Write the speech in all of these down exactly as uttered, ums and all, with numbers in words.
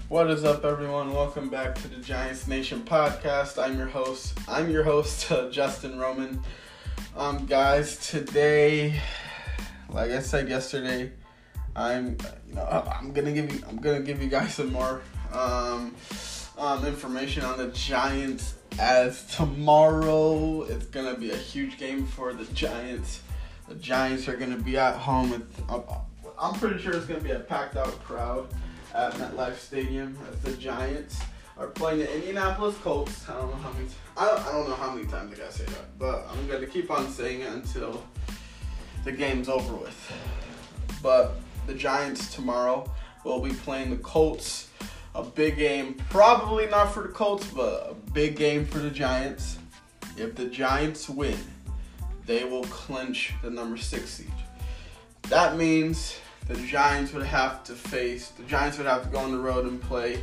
What is up, everyone? Welcome back to the Giants Nation podcast. I'm your host. I'm your host, uh, Justin Roman. Um, guys, today, like I said yesterday, I'm, you know, I'm gonna give you, I'm gonna give you guys some more um, um, information on the Giants. As tomorrow, it's gonna be a huge game for the Giants. The Giants are gonna be at home with. Uh, I'm pretty sure it's gonna be a packed out crowd at MetLife Stadium as the Giants are playing the Indianapolis Colts. I don't know how many. I don't, I don't know how many times I gotta say that, but I'm gonna keep on saying it until the game's over with. But the Giants tomorrow will be playing the Colts. A big game, probably not for the Colts, but a big game for the Giants. If the Giants win, they will clinch the number six seed. That means the Giants would have to face, the Giants would have to go on the road and play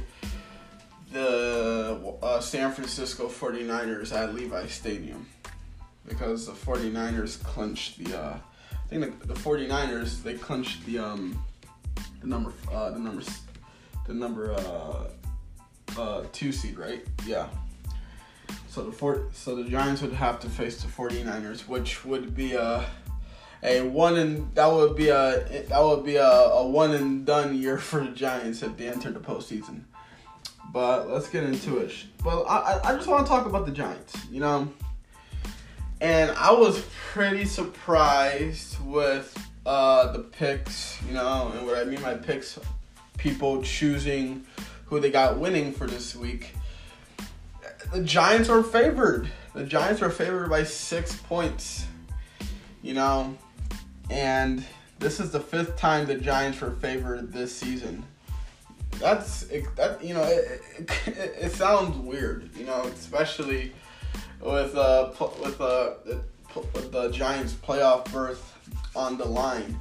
the uh, San Francisco forty-niners at Levi Stadium. Because the forty-niners clinched the, uh, I think the, the forty-niners, they clinched the, um, the number, uh, the number, the number, uh, uh, two seed, right? Yeah. So the four, so the Giants would have to face the forty-niners, which would be a, a one and that would be a that would be a, a one and done year for the Giants if they enter the postseason. But let's get into it. Well, I I just want to talk about the Giants, you know. And I was pretty surprised with uh, the picks, you know, and what I mean by picks, people choosing who they got winning for this week. The Giants are favored. The Giants are favored by six points. You know, and this is the fifth time the Giants were favored this season. That's it, that you know it, it, it sounds weird, you know, especially with uh with uh with the Giants playoff berth on the line.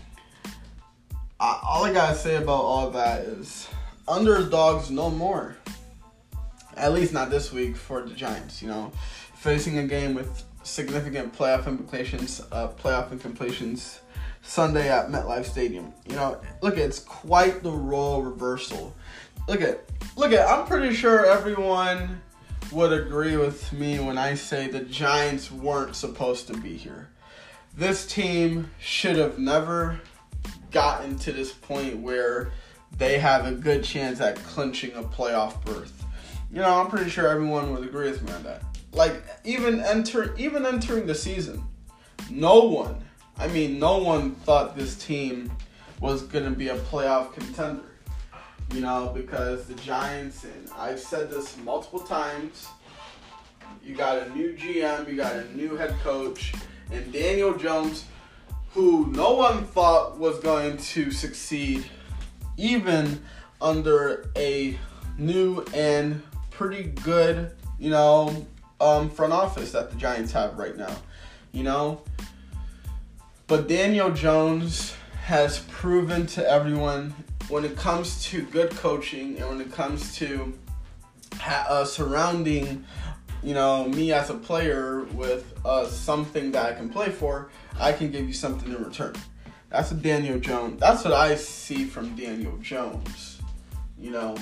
I, all I gotta say about all that is underdogs no more. At least not this week for the Giants. You know, facing a game with significant playoff implications, uh, playoff implications Sunday at MetLife Stadium. You know, look, it's quite the role reversal. Look at, look at. I'm pretty sure everyone would agree with me when I say the Giants weren't supposed to be here. This team should have never gotten to this point where they have a good chance at clinching a playoff berth. You know, I'm pretty sure everyone would agree with me on that. Like, even enter, even entering the season, no one, I mean, no one thought this team was going to be a playoff contender. You know, because the Giants, and I've said this multiple times, you got a new G M, you got a new head coach, and Daniel Jones, who no one thought was going to succeed, even under a new and pretty good, you know, um, front office that the Giants have right now, you know. But Daniel Jones has proven to everyone when it comes to good coaching and when it comes to ha- uh, surrounding, you know, me as a player with uh, something that I can play for, I can give you something in return. That's what Daniel Jones, that's what I see from Daniel Jones, you know.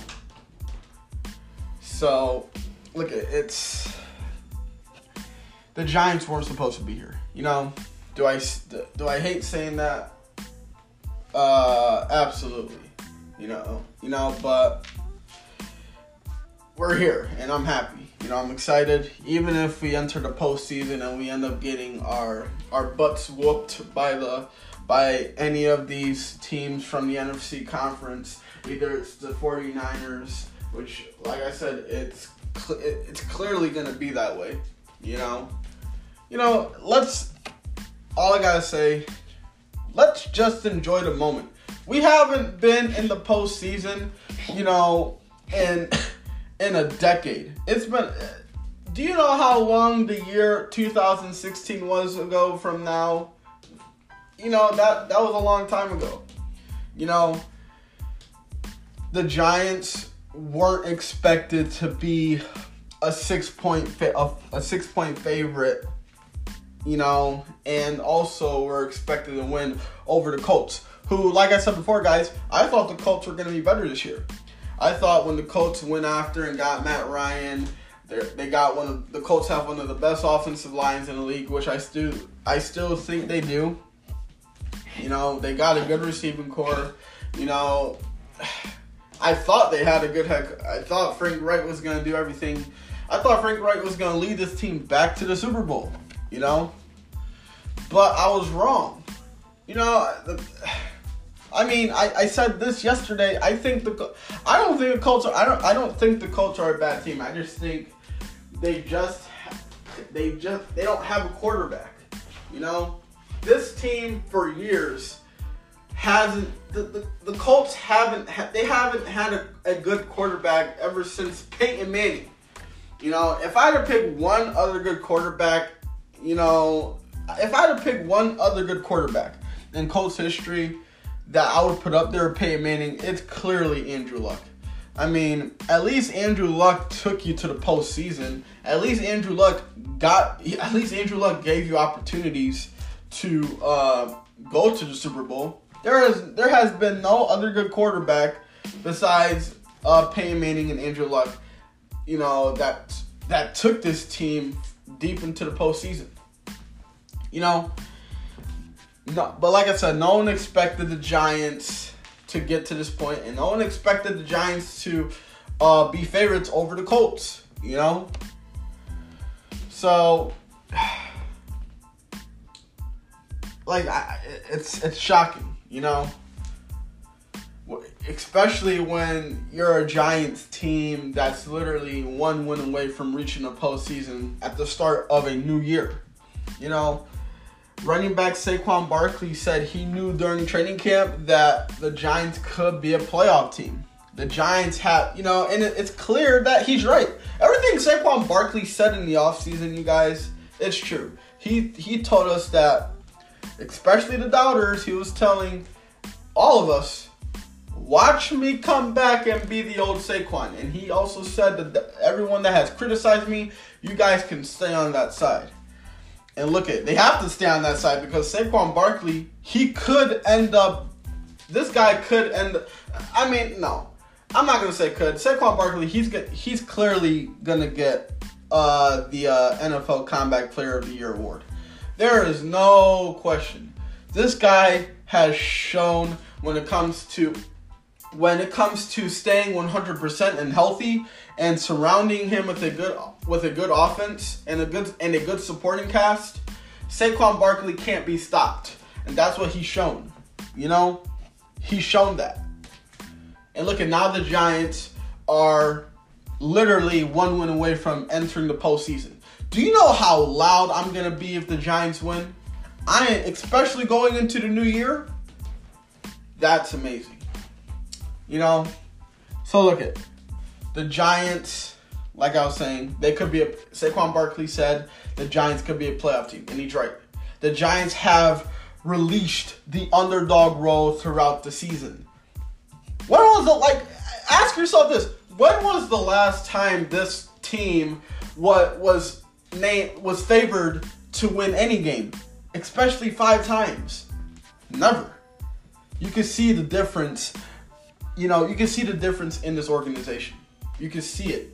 So, look, it's the Giants weren't supposed to be here. You know, do I do I hate saying that? Uh, absolutely. You know, you know, but we're here, and I'm happy. You know, I'm excited. Even if we enter the postseason and we end up getting our our butts whooped by the by any of these teams from the N F C conference, either it's the forty-niners. Which, like I said, it's cl- it's clearly going to be that way, you know. You know, let's, all I got to say, let's just enjoy the moment. We haven't been in the postseason, you know, in, in a decade. It's been, do you know how long the year two thousand sixteen was ago from now? You know, that, that was a long time ago. You know, the Giants weren't expected to be a six point fa- a, a six point favorite, you know, and also were expected to win over the Colts, who, like I said before, guys, I thought the Colts were going to be better this year. I thought when the Colts went after and got Matt Ryan, they got one of the Colts have one of the best offensive lines in the league, which I still I still think they do. You know, they got a good receiving core. You know, I thought they had a good heck. I thought Frank Reich was going to do everything. I thought Frank Reich was going to lead this team back to the Super Bowl. You know, but I was wrong. You know, the, I mean, I, I said this yesterday. I think the I don't think the Colts are. I don't. I don't think the Colts are a bad team. I just think they just they just they don't have a quarterback. You know, this team for years hasn't. The, the, the Colts haven't. They haven't had a, a good quarterback ever since Peyton Manning. You know, if I had to pick one other good quarterback, you know, if I had to pick one other good quarterback in Colts history that I would put up there with Peyton Manning, it's clearly Andrew Luck. I mean, at least Andrew Luck took you to the postseason. At least Andrew Luck got. At least Andrew Luck gave you opportunities to uh, go to the Super Bowl. There is there has been no other good quarterback besides uh, Peyton Manning and Andrew Luck. You know that that took this team deep into the postseason. You know. No, but like I said, no one expected the Giants to get to this point, and no one expected the Giants to uh, be favorites over the Colts, you know? So, like, I, it's it's shocking, you know? Especially when you're a Giants team that's literally one win away from reaching the postseason at the start of a new year, you know? Running back Saquon Barkley said he knew during training camp that the Giants could be a playoff team. The Giants have, you know, and it, it's clear that he's right. Everything Saquon Barkley said in the offseason, you guys, it's true. He he told us that, especially the doubters, he was telling all of us, watch me come back and be the old Saquon. And he also said that everyone that has criticized me, you guys can stay on that side. And look at, they have to stay on that side because Saquon Barkley, he could end up, this guy could end up, I mean, no, I'm not going to say could. Saquon Barkley, he's get, he's clearly going to get uh, the uh, N F L Comeback Player of the Year award. There is no question. This guy has shown when it comes to, when it comes to staying one hundred percent and healthy and surrounding him with a good with a good offense and a good and a good supporting cast, Saquon Barkley can't be stopped. And that's what he's shown. You know? He's shown that. And look at now the Giants are literally one win away from entering the postseason. Do you know how loud I'm gonna be if the Giants win? I especially going into the new year. That's amazing. You know, so look at the Giants, like I was saying, they could be a, Saquon Barkley said the Giants could be a playoff team, and he's right. The Giants have released the underdog role throughout the season. When was the, like, ask yourself this, when was the last time this team what was named, was favored to win any game, especially five times? Never. You can see the difference. You know, you can see the difference in this organization. You can see it.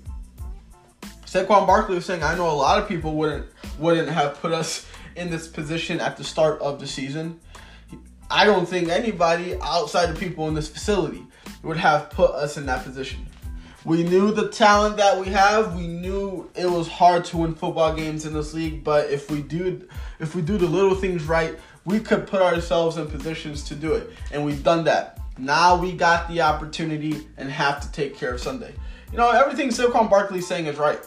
Saquon Barkley was saying, I know a lot of people wouldn't wouldn't have put us in this position at the start of the season. I don't think anybody outside of people in this facility would have put us in that position. We knew the talent that we have. We knew it was hard to win football games in this league, but if we do if we do the little things right, we could put ourselves in positions to do it. And we've done that. Now we got the opportunity and have to take care of Sunday. You know, everything Saquon Barkley is saying is right.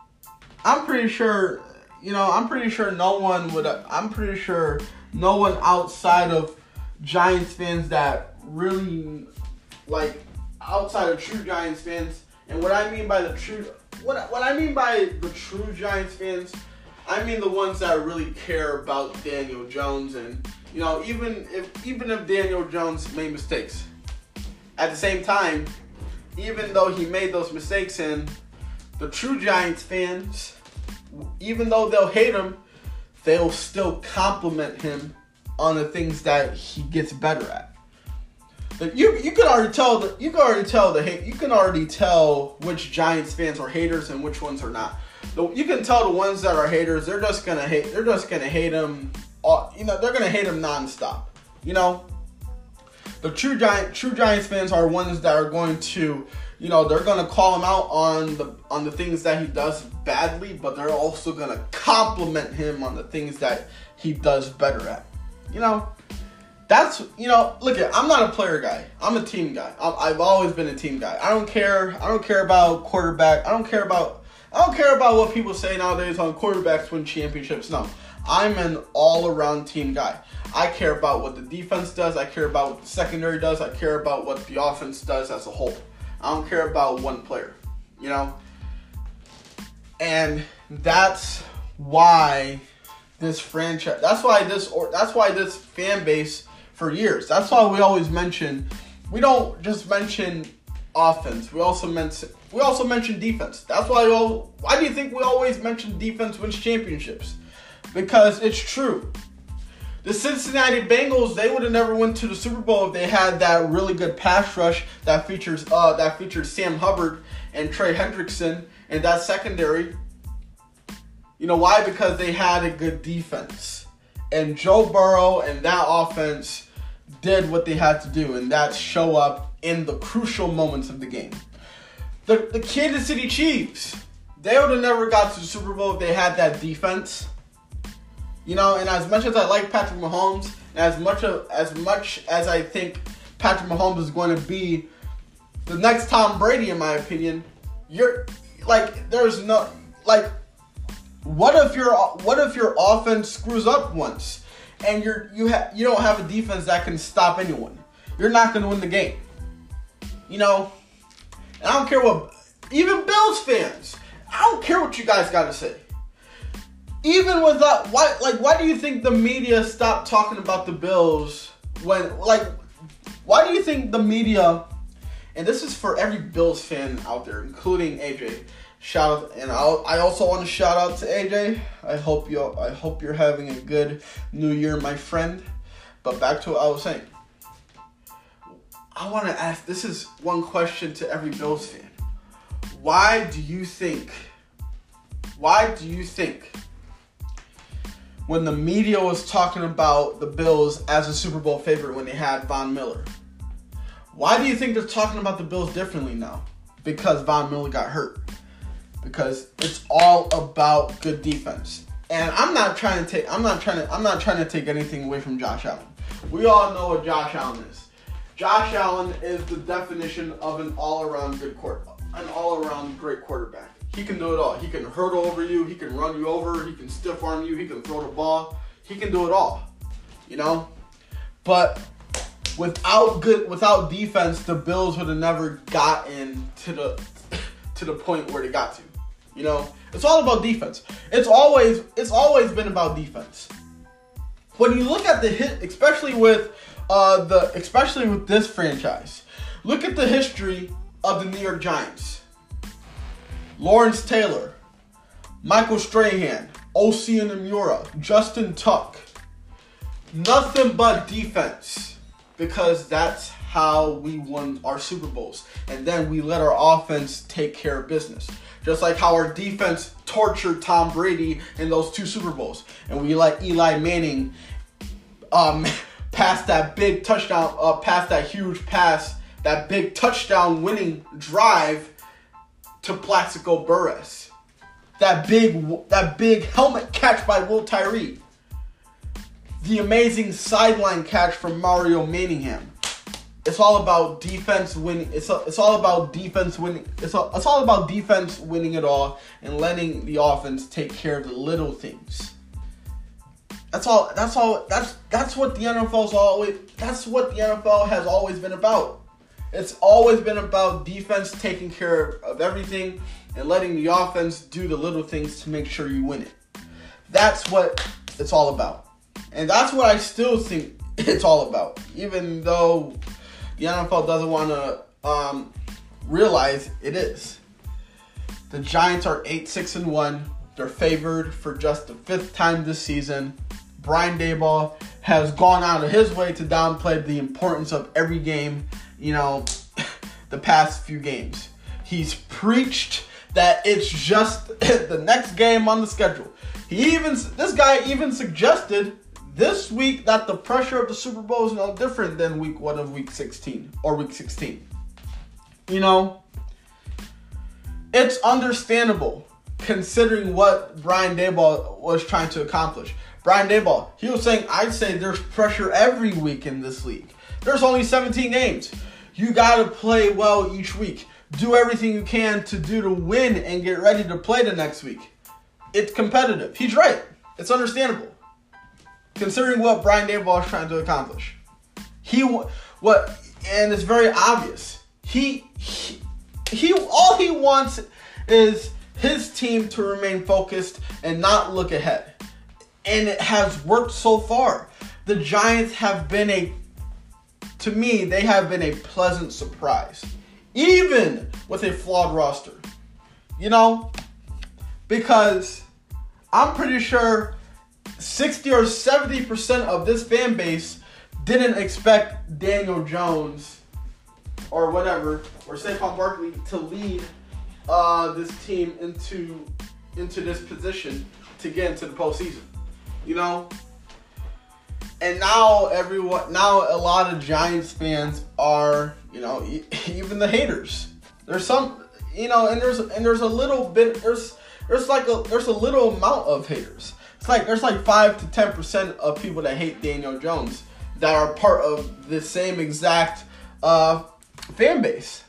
I'm pretty sure, you know, I'm pretty sure no one would, I'm pretty sure no one outside of Giants fans that really, like, outside of true Giants fans, and what I mean by the true, what, what I mean by the true Giants fans, I mean the ones that really care about Daniel Jones and, you know, even if even if Daniel Jones made mistakes, at the same time, even though he made those mistakes, and the true Giants fans, even though they'll hate him, they'll still compliment him on the things that he gets better at. You you can already tell the you can already tell the hate you can already tell which Giants fans are haters and which ones are not. The, you can tell the ones that are haters, they're just gonna hate. They're just gonna hate him. All, you know, they're gonna hate him nonstop. You know, the true Giant true Giants fans are ones that are going to, you know, they're gonna call him out on the on the things that he does badly, but they're also gonna compliment him on the things that he does better at. You know. That's, you know, look at, I'm not a player guy. I'm a team guy. I've always been a team guy. I don't care. I don't care about quarterback. I don't care about, I don't care about what people say nowadays on quarterbacks win championships. No, I'm an all-around team guy. I care about what the defense does. I care about what the secondary does. I care about what the offense does as a whole. I don't care about one player, you know? And that's why this franchise, that's why this, or that's why this fan base for years. That's why we always mention, we don't just mention offense. We also mention we also mention defense. That's why we all, why do you think we always mention defense wins championships? Because it's true. The Cincinnati Bengals, they would have never went to the Super Bowl if they had that really good pass rush that features uh that features Sam Hubbard and Trey Hendrickson and that secondary. You know why? Because they had a good defense. And Joe Burrow and that offense did what they had to do, and that's show up in the crucial moments of the game. The, the Kansas City Chiefs, they would have never got to the Super Bowl if they had that defense. You know, and as much as I like Patrick Mahomes, and as much of, as much as I think Patrick Mahomes is going to be the next Tom Brady, in my opinion, you're like, there's no like. What if your what if your offense screws up once, and you're you have you don't have a defense that can stop anyone? You're not going to win the game. You know, and I don't care what even Bills fans. I don't care what you guys got to say. Even without why like why do you think the media stopped talking about the Bills when like why do you think the media, and this is for every Bills fan out there, including A J. Shout out, and I'll, I also want to shout out to A J. I hope you I hope you're having a good New Year, my friend. But back to what I was saying. I want to ask. This is one question to every Bills fan. Why do you think? Why do you think when the media was talking about the Bills as a Super Bowl favorite when they had Von Miller, why do you think they're talking about the Bills differently now? Because Von Miller got hurt. Because it's all about good defense. And I'm not trying to take I'm not trying to I'm not trying to take anything away from Josh Allen. We all know what Josh Allen is. Josh Allen is the definition of an all-around good quarter, an all-around great quarterback. He can do it all. He can hurdle over you, he can run you over, he can stiff arm you, he can throw the ball. He can do it all. You know? But without good without defense, the Bills would have never gotten to the to the point where they got to. You know, it's all about defense. It's always it's always been about defense. When you look at the hit, especially with uh, the especially with this franchise, look at the history of the New York Giants. Lawrence Taylor, Michael Strahan, Osi Umenyiora, Justin Tuck. Nothing but defense, because that's how we won our Super Bowls. And then we let our offense take care of business. Just like how our defense tortured Tom Brady in those two Super Bowls. And we let Eli Manning um, pass that big touchdown, uh, pass that huge pass, that big touchdown winning drive to Plaxico Burress. That big, that big helmet catch by Will Tyree. The amazing sideline catch from Mario Manningham. It's all about defense winning. It's a, it's all about defense winning. It's a, it's all about defense winning it all and letting the offense take care of the little things. That's all. That's all. That's that's what the N F L's always. That's what the N F L has always been about. It's always been about defense taking care of everything and letting the offense do the little things to make sure you win it. That's what it's all about, and that's what I still think it's all about, even though the N F L doesn't want to um, realize it is. The Giants are eight six and one. They're favored for just the fifth time this season. Brian Daboll has gone out of his way to downplay the importance of every game, you know, the past few games. He's preached that it's just the next game on the schedule. He even, this guy even suggested this week that the pressure of the Super Bowl is no different than week one of week sixteen or week sixteen. You know, it's understandable considering what Brian Daboll was trying to accomplish. Brian Daboll, he was saying, I'd say there's pressure every week in this league. There's only seventeen games. You got to play well each week. Do everything you can to do to win and get ready to play the next week. It's competitive. He's right. It's understandable. Considering what Brian Daboll is trying to accomplish. He, what, and it's very obvious. He, he, he, all he wants is his team to remain focused and not look ahead. And it has worked so far. The Giants have been a, to me, they have been a pleasant surprise. Even with a flawed roster. You know? Because I'm pretty sure sixty or seventy percent of this fan base didn't expect Daniel Jones or whatever, or Saquon Barkley to lead uh, this team into into this position to get into the postseason. You know? And now everyone, now a lot of Giants fans are, you know, even the haters. There's some, you know, and there's and there's a little bit, there's there's like a there's a little amount of haters. It's like there's like five to ten percent of people that hate Daniel Jones that are part of the same exact uh, fan base.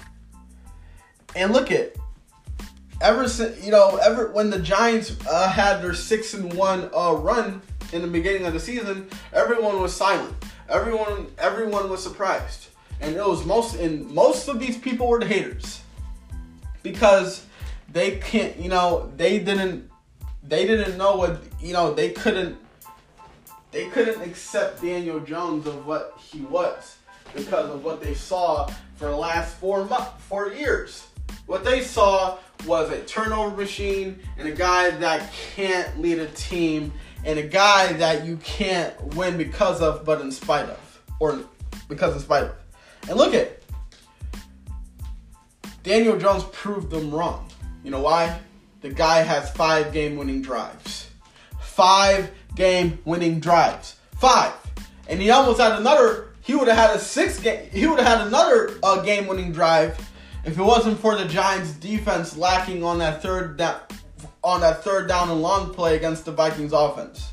And look at, ever since, you know, ever when the Giants uh, had their six and one uh, run in the beginning of the season, everyone was silent. Everyone, everyone was surprised, and it was most. And most of these people were the haters, because they can't. You know, they didn't. They didn't know what. You know, they couldn't. They couldn't accept Daniel Jones of what he was because of what they saw for the last four months, four years. What they saw was a turnover machine and a guy that can't lead a team. And a guy that you can't win because of, but in spite of. Or because in spite of. And look at, Daniel Jones proved them wrong. You know why? The guy has five game-winning drives. Five game-winning drives. Five. And he almost had another, he would have had a six game, he would have had another uh, game-winning drive if it wasn't for the Giants' defense lacking on that third down. on that third down and long play against the Vikings offense.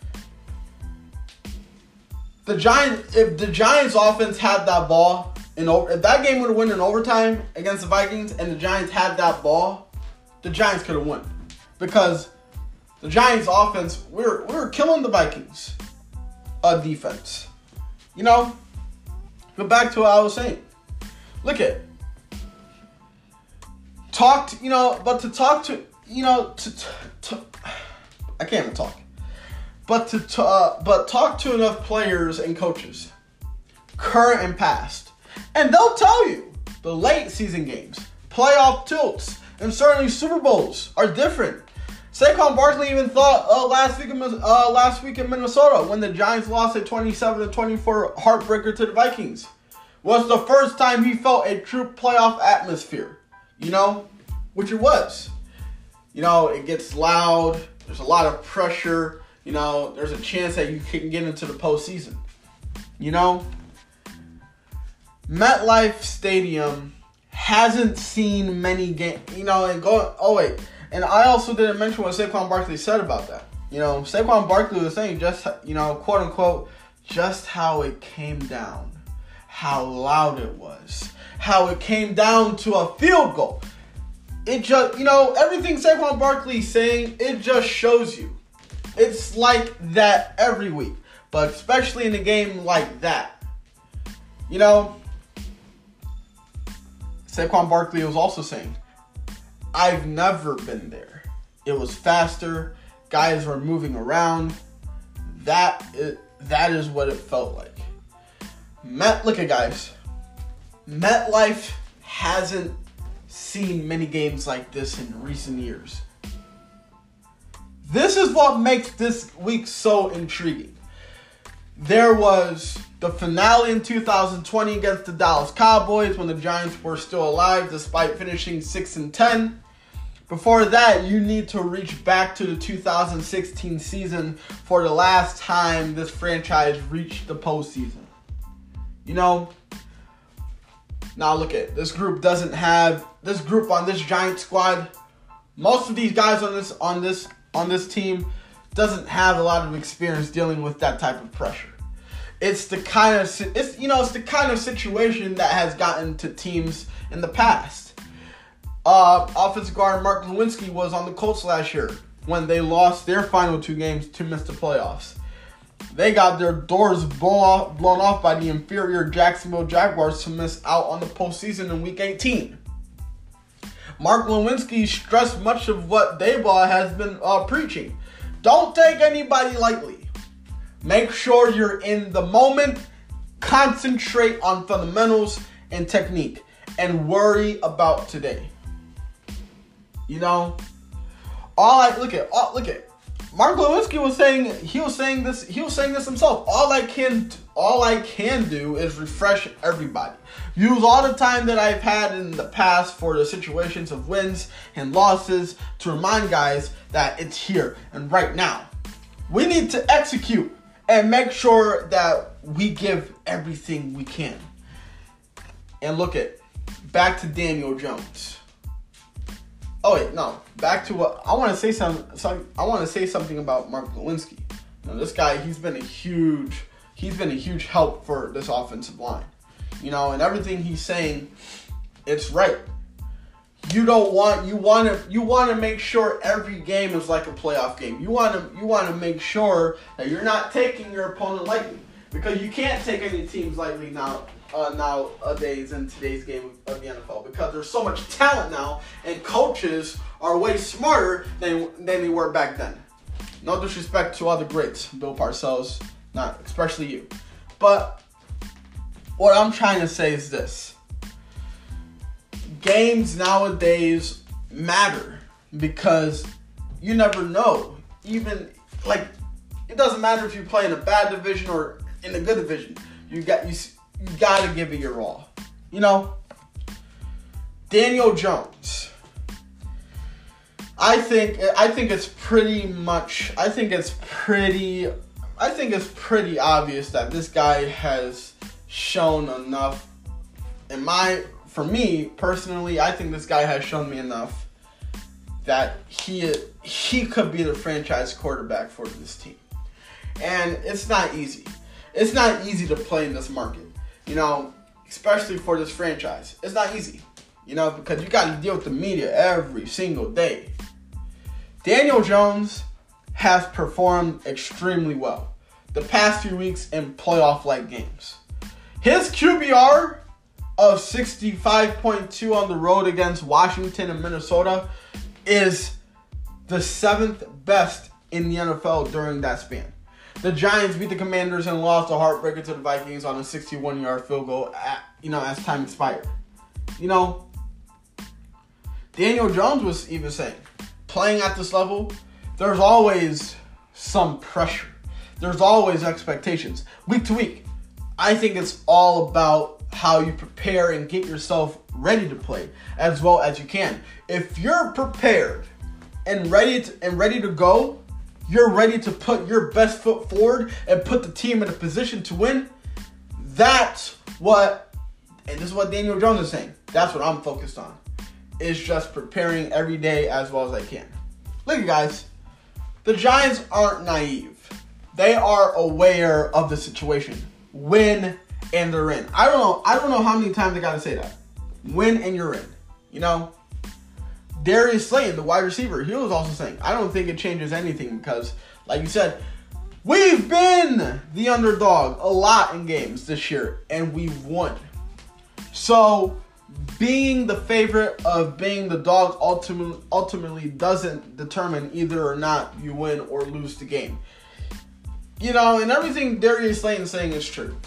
The Giants, if the Giants offense had that ball in over, if that game would have won in overtime against the Vikings and the Giants had that ball, the Giants could have won. Because the Giants offense, we were, we were killing the Vikings uh, defense. You know? But back to what I was saying. Look at, talk to, you know, but to talk to, You know, to, to, to I can't even talk, but to, to uh, but talk to enough players and coaches, current and past, and they'll tell you the late season games, playoff tilts, and certainly Super Bowls are different. Saquon Barkley even thought uh, last week in uh, last week in Minnesota when the Giants lost a twenty-seven to twenty-four heartbreaker to the Vikings was the first time he felt a true playoff atmosphere. You know, which it was. You know, it gets loud. There's a lot of pressure. You know, there's a chance that you can get into the postseason. You know, MetLife Stadium hasn't seen many games. You know, and go. Oh wait, and I also didn't mention what Saquon Barkley said about that. You know, Saquon Barkley was saying just, you know, quote unquote, just how it came down, how loud it was, how it came down to a field goal. It just, you know, everything Saquon Barkley's saying, it just shows you. It's like that every week, but especially in a game like that. You know, Saquon Barkley was also saying, I've never been there. It was faster. Guys were moving around. That is, that is what it felt like. Met, look at guys. MetLife hasn't seen many games like this in recent years. This is what makes this week so intriguing. There was the finale in two thousand twenty against the Dallas Cowboys when the Giants were still alive despite finishing six and ten. Before that, you need to reach back to the two thousand sixteen season for the last time this franchise reached the postseason. You know, now look at this group doesn't have this group on this Giant squad. Most of these guys on this on this on this team doesn't have a lot of experience dealing with that type of pressure. It's the kind of it's you know it's the kind of situation that has gotten to teams in the past. Uh, offensive guard Mark Lewinsky was on the Colts last year when they lost their final two games to miss the playoffs. They got their doors blown off, blown off by the inferior Jacksonville Jaguars to miss out on the postseason in Week eighteen. Mark Lewinsky stressed much of what Daboll has been uh, preaching. Don't take anybody lightly. Make sure you're in the moment. Concentrate on fundamentals and technique, and worry about today. You know, all I look at, all, look at. Mark Lewinsky was saying he was saying this he was saying this himself. All I can all I can do is refresh everybody. Use all the time that I've had in the past for the situations of wins and losses to remind guys that it's here and right now. We need to execute and make sure that we give everything we can. And look at back to Daniel Jones. Oh wait, no. Back to what I want to say. Some, some I want to say something about Mark Lewinsky. Now, this guy, he's been a huge, he's been a huge help for this offensive line. You know, and everything he's saying, it's right. You don't want, you want to, you want to make sure every game is like a playoff game. You want to, you want to make sure that you're not taking your opponent lightly, because you can't take any teams lightly now. Uh, nowadays in today's game of the N F L, because there's so much talent now and coaches are way smarter than than they were back then. No disrespect to other greats, Bill Parcells, not especially you. But what I'm trying to say is this. Games nowadays matter because you never know. Even like it doesn't matter if you play in a bad division or in a good division. You got you You gotta give it your all. You know, Daniel Jones. I think I think it's pretty much I think it's pretty I think it's pretty obvious that this guy has shown enough. In my for me personally, I think this guy has shown me enough that he he could be the franchise quarterback for this team. And it's not easy. It's not easy to play in this market. You know, especially for this franchise. It's not easy, you know, because you got to deal with the media every single day. Daniel Jones has performed extremely well the past few weeks in playoff-like games. His Q B R of sixty-five point two on the road against Washington and Minnesota is the seventh best in the N F L during that span. The Giants beat the Commanders and lost a heartbreaker to the Vikings on a sixty-one-yard field goal at, you know, as time expired. You know, Daniel Jones was even saying, playing at this level, there's always some pressure. There's always expectations. Week to week, I think it's all about how you prepare and get yourself ready to play as well as you can. If you're prepared and ready to, and ready to go, you're ready to put your best foot forward and put the team in a position to win. That's what, and this is what Daniel Jones is saying. That's what I'm focused on. It's just preparing every day as well as I can. Look, you guys, the Giants aren't naive. They are aware of the situation. Win and they're in. I don't know. I don't know how many times I gotta say that. Win and you're in. You know. Darius Slayton, the wide receiver, he was also saying, I don't think it changes anything because, like you said, we've been the underdog a lot in games this year, and we've won. So, being the favorite of being the dog ultimately, ultimately doesn't determine either or not you win or lose the game. You know, and everything Darius Slayton's saying is true.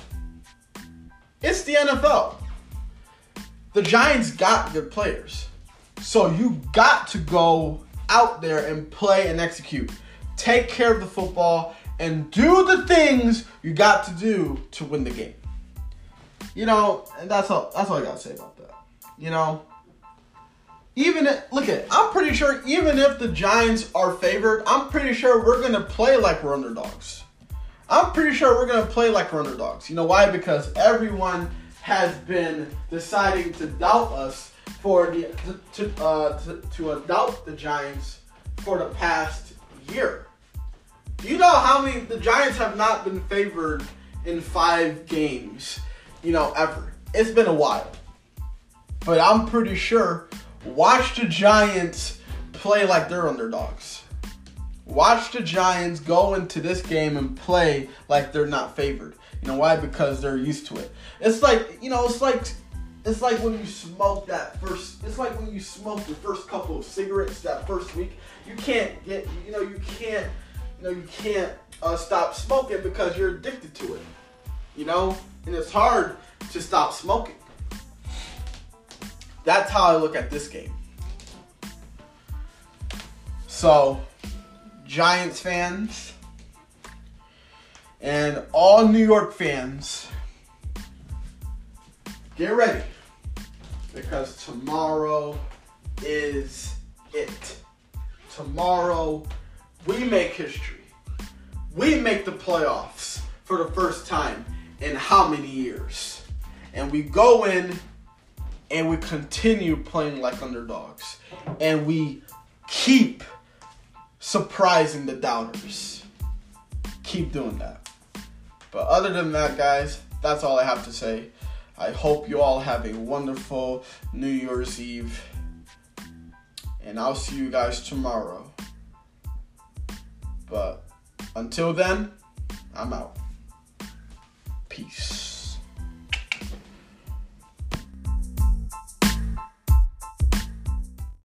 It's the N F L. The Giants got good players. So you got to go out there and play and execute. Take care of the football and do the things you got to do to win the game. You know, and that's all. That's all I gotta say about that. You know, even if, look at, I'm pretty sure even if the Giants are favored, I'm pretty sure we're gonna play like we're underdogs. I'm pretty sure we're gonna play like we're underdogs. You know why? Because everyone has been deciding to doubt us for the to to, uh, to, to doubt the Giants for the past year. Do you know how many the Giants have not been favored in five games? You know, ever. It's been a while. But I'm pretty sure, watch the Giants play like they're underdogs. Watch the Giants go into this game and play like they're not favored. You know why? Because they're used to it. It's like, you know, it's like it's like when you smoke that first, it's like when you smoke the first couple of cigarettes that first week. You can't get, you know, you can't, you know, you can't uh, stop smoking because you're addicted to it. You know? And it's hard to stop smoking. That's how I look at this game. So, Giants fans and all New York fans, get ready. Because tomorrow is it. Tomorrow, we make history. We make the playoffs for the first time in how many years? And we go in and we continue playing like underdogs. And we keep surprising the doubters. Keep doing that. But other than that, guys, that's all I have to say. I hope you all have a wonderful New Year's Eve. And I'll see you guys tomorrow. But until then, I'm out. Peace.